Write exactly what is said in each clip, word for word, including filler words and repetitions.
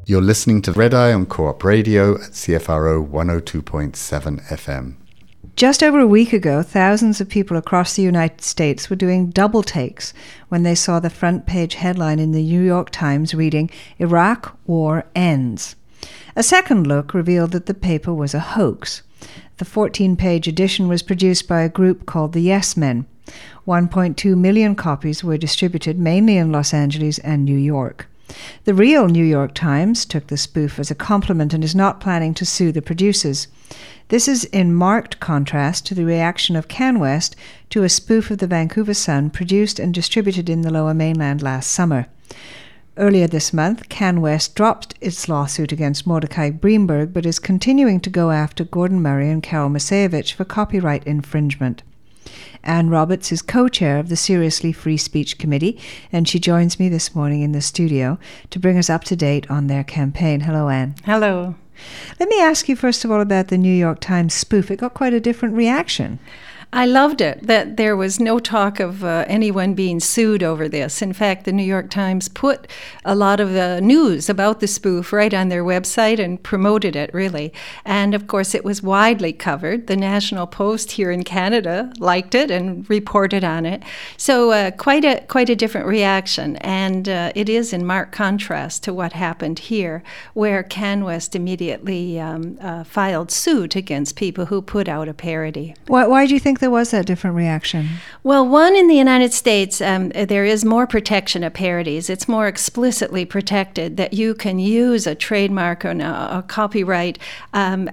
You're listening to Red Eye on Co-op Radio at C F R O one oh two point seven F M. Just over a week ago, thousands of people across the United States were doing double takes when they saw the front page headline in the New York Times reading, "Iraq War Ends." A second look revealed that the paper was a hoax. The fourteen-page edition was produced by a group called the Yes Men. one point two million copies were distributed mainly in Los Angeles and New York. The real New York Times took the spoof as a compliment and is not planning to sue the producers. This is in marked contrast to the reaction of CanWest to a spoof of the Vancouver Sun produced and distributed in the Lower Mainland last summer. Earlier this month, CanWest dropped its lawsuit against Mordecai Greenberg but is continuing to go after Gordon Murray and Carol Masevich for copyright infringement. Anne Roberts is co-chair of the Seriously Free Speech Committee, and she joins me this morning in the studio to bring us up to date on their campaign. Hello, Anne. Hello. Let me ask you first of all about the New York Times spoof. It got quite a different reaction. I loved it, that there was no talk of uh, anyone being sued over this. In fact, the New York Times put a lot of the news about the spoof right on their website and promoted it, really. And, of course, it was widely covered. The National Post here in Canada liked it and reported on it. So uh, quite a quite a different reaction. And uh, it is in marked contrast to what happened here, where CanWest immediately um, uh, filed suit against people who put out a parody. Why, why do you think there was that different reaction? Well, one, in the United States, um, there is more protection of parodies. It's more explicitly protected that you can use a trademark or a, a copyright um,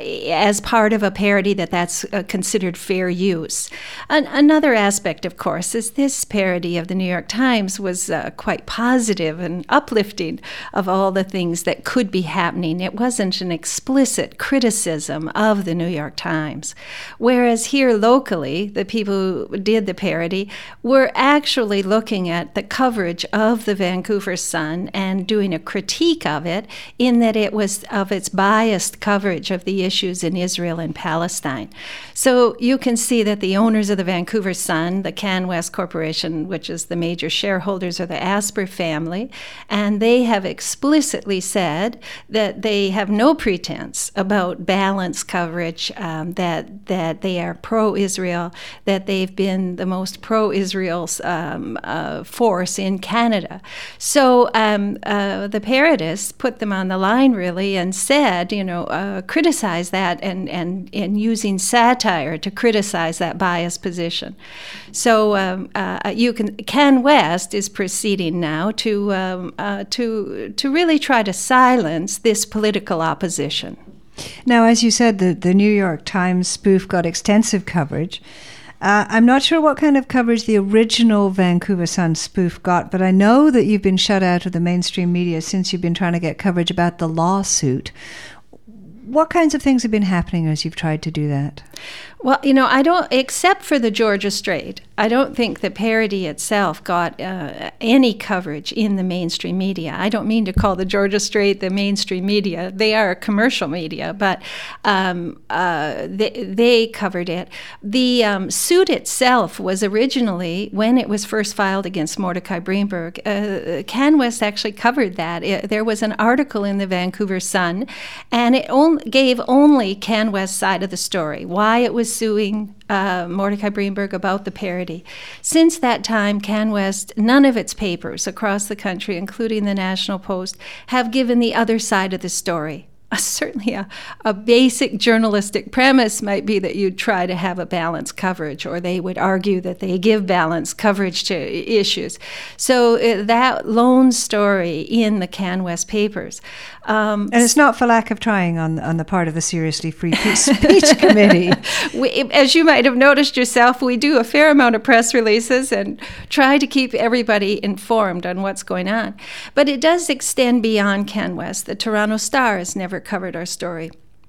as part of a parody, that that's uh, considered fair use. An- another aspect, of course, is this parody of the New York Times was uh, quite positive and uplifting of all the things that could be happening. It wasn't an explicit criticism of the New York Times. Whereas here locally, the people who did the parody were actually looking at the coverage of the Vancouver Sun and doing a critique of it, in that it was of its biased coverage of the issues in Israel and Palestine. So you can see that the owners of the Vancouver Sun, the CanWest Corporation, which is the major shareholders, are the Asper family, and they have explicitly said that they have no pretense about balanced coverage, um, that that they are pro-Israel, that they've been the most pro-Israel um, uh, force in Canada. So um, uh, the parodists put them on the line, really, and said, you know, uh, criticize that and, and, and using satire to criticize that biased position. So um, uh, you can, CanWest is proceeding now to, um, uh, to, to really try to silence this political opposition. Now, as you said, the, the New York Times spoof got extensive coverage. Uh, I'm not sure what kind of coverage the original Vancouver Sun spoof got, but I know that you've been shut out of the mainstream media since you've been trying to get coverage about the lawsuit. What kinds of things have been happening as you've tried to do that? Well, you know, I don't, except for the Georgia Strait, I don't think the parody itself got uh, any coverage in the mainstream media. I don't mean to call the Georgia Strait the mainstream media. They are commercial media, but um, uh, they, they covered it. The um, suit itself was originally, when it was first filed against Mordecai Greenberg, uh, CanWest actually covered that. It, there was an article in the Vancouver Sun, and it on, gave only CanWest's side of the story, why it was suing uh, Mordecai Greenberg about the parody. Since that time, CanWest, none of its papers across the country, including the National Post, have given the other side of the story. Uh, certainly a, a basic journalistic premise might be that you'd try to have a balanced coverage, or they would argue that they give balanced coverage to issues. So uh, that lone story in the CanWest papers. Um, and it's not for lack of trying on, on the part of the Seriously Free Speech Committee. We, as you might have noticed yourself, we do a fair amount of press releases and try to keep everybody informed on what's going on. But it does extend beyond CanWest. The Toronto Star has never covered our story.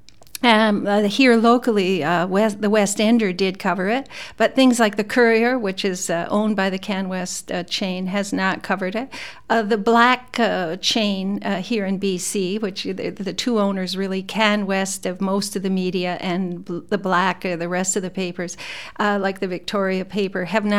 Um, uh, here locally, uh, West, the West Ender did cover it, but things like the Courier, which is uh, owned by the CanWest uh, chain, has not covered it. Uh, the Black uh, chain uh, here in B C, which the, the two owners really, CanWest of most of the media, and the Black, uh, the rest of the papers, uh, like the Victoria paper, have not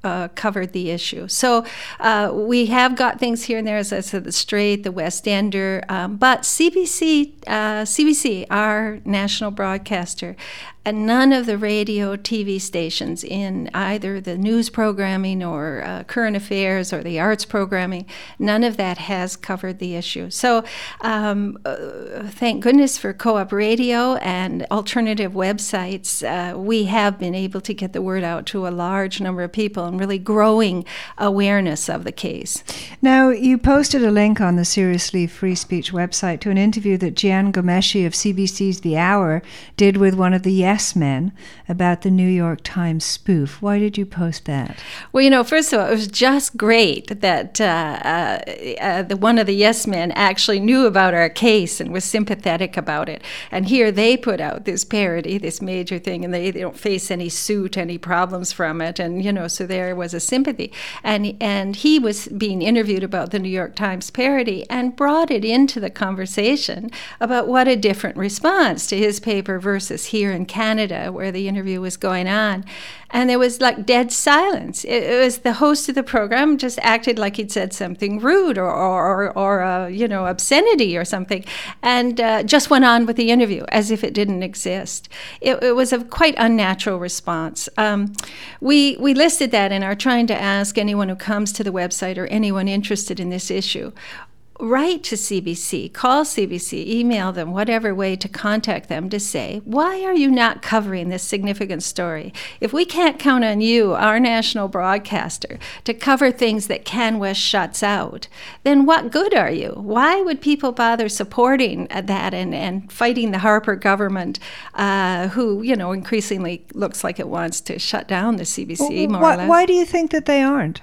uh, covered the issue. So uh, we have got things here and there, as I said, the Straight, the West Ender, um, but C B C, uh, C B C, our national broadcaster, and none of the radio, T V stations in either the news programming or uh, current affairs or the arts programming, none of that has covered the issue. So um, uh, thank goodness for Co-op Radio and alternative websites. Uh, we have been able to get the word out to a large number of people and really growing awareness of the case. Now, you posted a link on the Seriously Free Speech website to an interview that Jian Ghomeshi of C B C's The Hour did with one of the Yes Men about the New York Times spoof. Why did you post that? Well, you know, first of all, it was just great that uh, uh, uh, the one of the Yes Men actually knew about our case and was sympathetic about it. And here they put out this parody, this major thing, and they, they don't face any suit, any problems from it. And, you know, so there was a sympathy. And, and he was being interviewed about the New York Times parody and brought it into the conversation about what a different response to his paper versus here in Canada. Canada, where the interview was going on. And there was like dead silence. It, it was the host of the program just acted like he'd said something rude or, or, or, or uh, you know, obscenity or something, and uh, just went on with the interview as if it didn't exist. It, it was a quite unnatural response. Um, we, we listed that in our trying to ask anyone who comes to the website or anyone interested in this issue, write to C B C, call C B C, email them, whatever way to contact them to say, why are you not covering this significant story? If we can't count on you, our national broadcaster, to cover things that CanWest shuts out, then what good are you? Why would people bother supporting that and, and fighting the Harper government, uh, who, you know, increasingly looks like it wants to shut down the C B C, well, more why, or less? Why do you think that they aren't?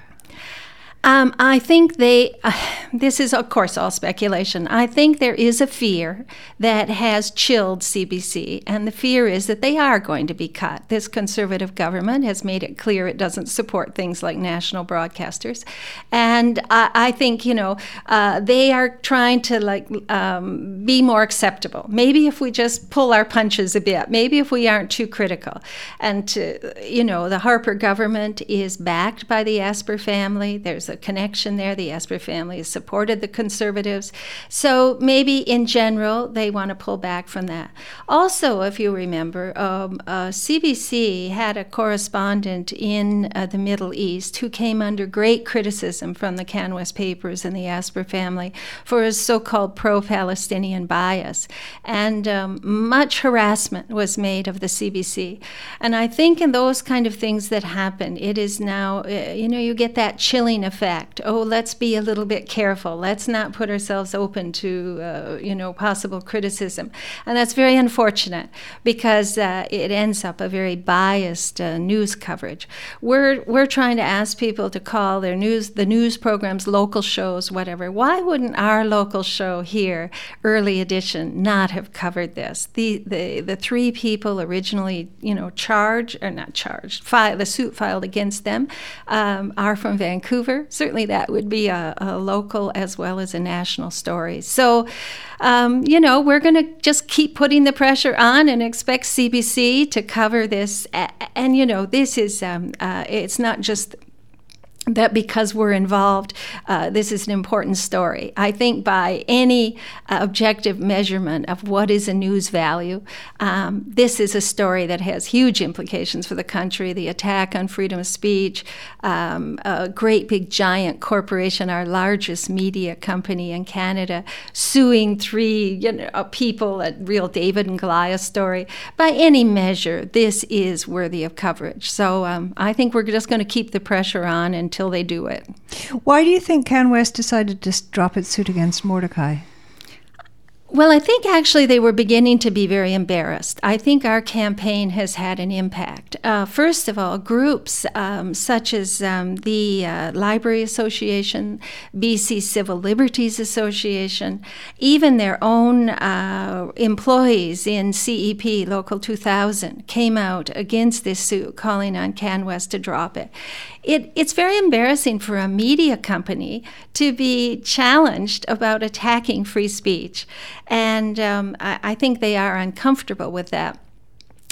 Um, I think they, uh, this is of course all speculation. I think there is a fear that has chilled C B C, and the fear is that they are going to be cut. This conservative government has made it clear it doesn't support things like national broadcasters. And I, I think, you know, uh, they are trying to like um, be more acceptable. Maybe if we just pull our punches a bit, maybe if we aren't too critical. And, to, you know, the Harper government is backed by the Esper family. There's a connection there. The Esper family has supported the Conservatives. So maybe in general, they want to pull back from that. Also, if you remember, um, uh, C B C had a correspondent in uh, the Middle East who came under great criticism from the CanWest papers and the Esper family for his so-called pro-Palestinian bias. And um, much harassment was made of the C B C. And I think in those kind of things that happen, it is now, uh, you know, you get that chilling effect. Oh, let's be a little bit careful. Let's not put ourselves open to, uh, you know, possible criticism. And that's very unfortunate because uh, it ends up a very biased uh, news coverage. We're we're trying to ask people to call their news, the news programs, local shows, whatever. Why wouldn't our local show here, Early Edition, not have covered this? The the the three people originally, you know, charged or not charged, fi- the suit filed against them um, are from Vancouver. Certainly that would be a, a local as well as a national story. So, um, you know, we're going to just keep putting the pressure on and expect C B C to cover this. And, and you know, this is, um, uh, it's not just that because we're involved, uh, this is an important story. I think by any uh, objective measurement of what is a news value, um, this is a story that has huge implications for the country. The attack on freedom of speech, um, a great big giant corporation, our largest media company in Canada, suing three you know, people, a real David and Goliath story. By any measure, this is worthy of coverage. So um, I think we're just going to keep the pressure on and until they do it. Why do you think CanWest decided to drop its suit against Mordecai? Well, I think actually they were beginning to be very embarrassed. I think our campaign has had an impact. Uh, first of all, groups um, such as um, the uh, Library Association, B C Civil Liberties Association, even their own uh, employees in C E P Local two thousand came out against this suit, calling on CanWest to drop it. It, it's very embarrassing for a media company to be challenged about attacking free speech. And um, I, I think they are uncomfortable with that.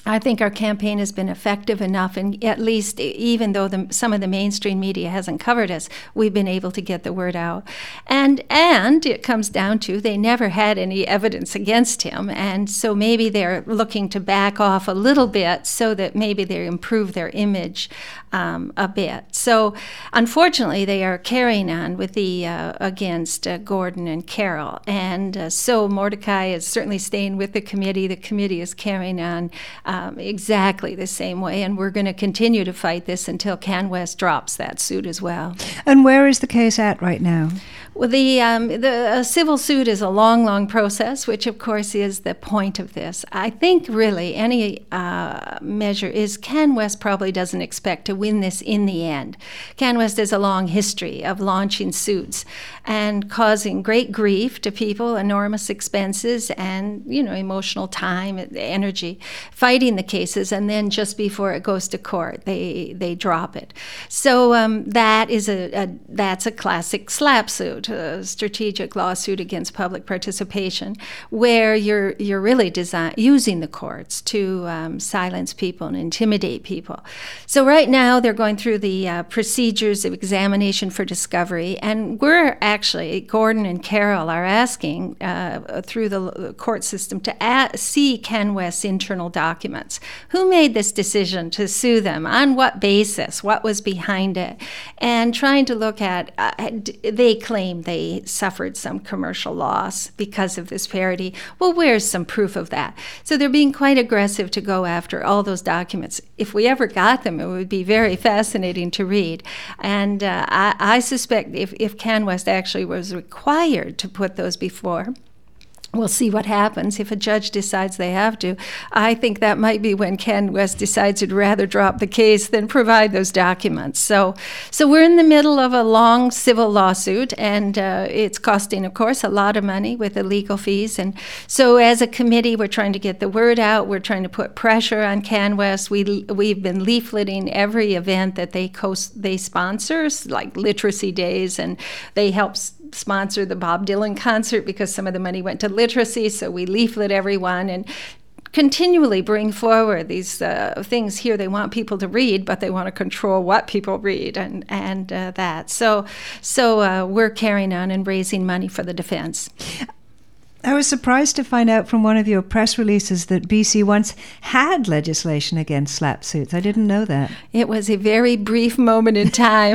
I think our campaign has been effective enough, and at least even though the, some of the mainstream media hasn't covered us, we've been able to get the word out. And and it comes down to they never had any evidence against him, and so maybe they're looking to back off a little bit so that maybe they improve their image um, a bit. So unfortunately, they are carrying on with the uh, against uh, Gordon and Carroll, and uh, so Mordecai is certainly staying with the committee. The committee is carrying on Um, exactly the same way, and we're going to continue to fight this until CanWest drops that suit as well. And where is the case at right now? Well, the um, the a civil suit is a long, long process, which of course is the point of this. I think really any uh, measure is CanWest probably doesn't expect to win this in the end. CanWest has a long history of launching suits and causing great grief to people, enormous expenses, and you know emotional time, energy, fighting the cases, and then just before it goes to court, they they drop it. So um, that is a, a that's a classic SLAPP suit. A strategic lawsuit against public participation, where you're you're really design, using the courts to um, silence people and intimidate people. So right now they're going through the uh, procedures of examination for discovery, and we're actually, Gordon and Carroll are asking uh, through the court system to a- see CanWest's internal documents. Who made this decision to sue them? On what basis? What was behind it? And trying to look at, uh, they claim they suffered some commercial loss because of this parody. Well, where's some proof of that? So they're being quite aggressive to go after all those documents. If we ever got them, it would be very fascinating to read. And uh, I, I suspect if, if CanWest actually was required to put those before, we'll see what happens if a judge decides they have to. I think that might be when CanWest decides he'd rather drop the case than provide those documents. So so we're in the middle of a long civil lawsuit, and uh, it's costing, of course, a lot of money with the legal fees. And so as a committee, we're trying to get the word out. We're trying to put pressure on CanWest. We, we've been leafleting every event that they co- they sponsor, like Literacy Days, and they help sponsor the Bob Dylan concert because some of the money went to literacy, so we leaflet everyone and continually bring forward these uh, things here they want people to read, but they want to control what people read and, and uh, that. So, so uh, we're carrying on and raising money for the defense. I was surprised to find out from one of your press releases that B C once had legislation against SLAPP suits. I didn't know that. It was a very brief moment in time.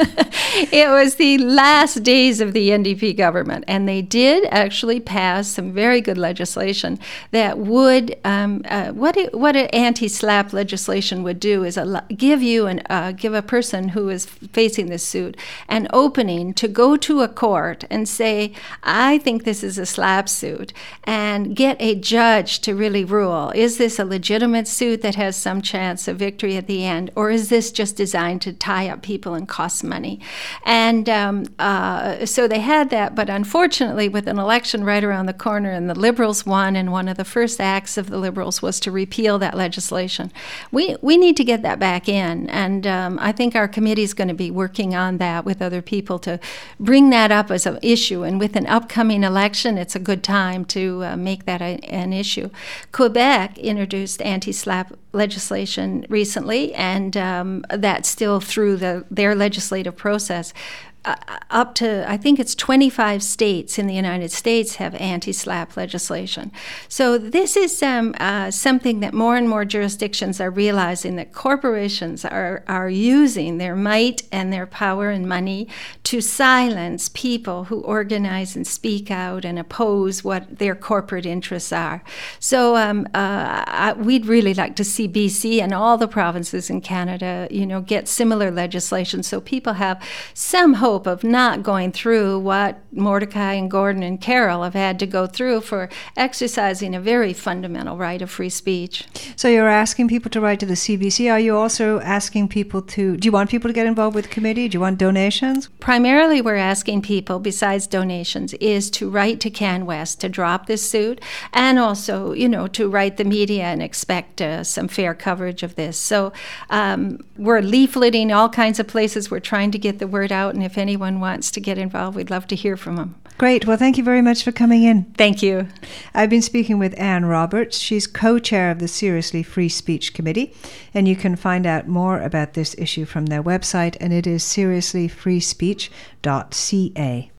It was the last days of the N D P government, and they did actually pass some very good legislation that would, um, uh, what it, what an anti-SLAPP legislation would do is a, give you an uh, give a person who is facing this suit an opening to go to a court and say, I think this is a SLAPP suit, and get a judge to really rule. Is this a legitimate suit that has some chance of victory at the end, or is this just designed to tie up people and cost money? And um, uh, so they had that, but unfortunately, with an election right around the corner, and the Liberals won, and one of the first acts of the Liberals was to repeal that legislation. We we need to get that back in, and um, I think our committee is going to be working on that with other people to bring that up as an issue. And with an upcoming election, it's a good time to uh, make that a, an issue. Quebec introduced anti-SLAPP legislation recently, and um, that's still through the, their legislative process. Uh, up to, I think it's twenty-five states in the United States have anti-SLAPP legislation. So this is um, uh, something that more and more jurisdictions are realizing, that corporations are, are using their might and their power and money to silence people who organize and speak out and oppose what their corporate interests are. So um, uh, I, we'd really like to see B C and all the provinces in Canada, you know, get similar legislation so people have some hope of not going through what Mordecai and Gordon and Carroll have had to go through for exercising a very fundamental right of free speech. So you're asking people to write to the C B C. Are you also asking people to, do you want people to get involved with the committee? Do you want donations? Primarily, we're asking people, besides donations, is to write to CanWest to drop this suit, and also, you know, to write the media and expect uh, some fair coverage of this. So um, we're leafleting all kinds of places. We're trying to get the word out, and if anyone wants to get involved, we'd love to hear from them. Great. Well, thank you very much for coming in. Thank you. I've been speaking with Anne Roberts. She's co-chair of the Seriously Free Speech Committee, and you can find out more about this issue from their website, and it is seriously free speech dot c a.